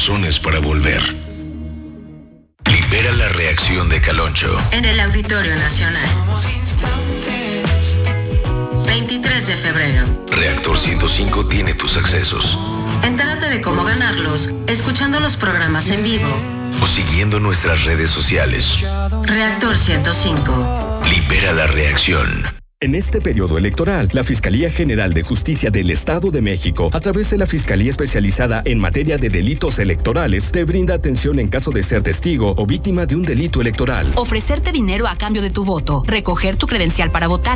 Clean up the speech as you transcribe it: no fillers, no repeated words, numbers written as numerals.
razones para volver. Libera la reacción de Caloncho. En el Auditorio Nacional. 23 de febrero. Reactor 105 tiene tus accesos. Entérate de cómo ganarlos escuchando los programas en vivo O siguiendo nuestras redes sociales. Reactor 105. Libera la reacción. En este periodo electoral, la Fiscalía General de Justicia del Estado de México, a través de la Fiscalía Especializada en Materia de Delitos Electorales, te brinda atención en caso de ser testigo o víctima de un delito electoral. Ofrecerte dinero a cambio de tu voto, recoger tu credencial para votar,